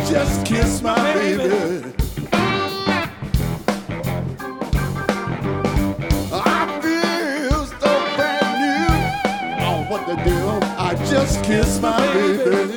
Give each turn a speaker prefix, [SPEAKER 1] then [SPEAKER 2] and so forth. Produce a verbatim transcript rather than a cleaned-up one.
[SPEAKER 1] just kissed my baby. I feel so brand new. Oh, what the deal? I just kissed my baby.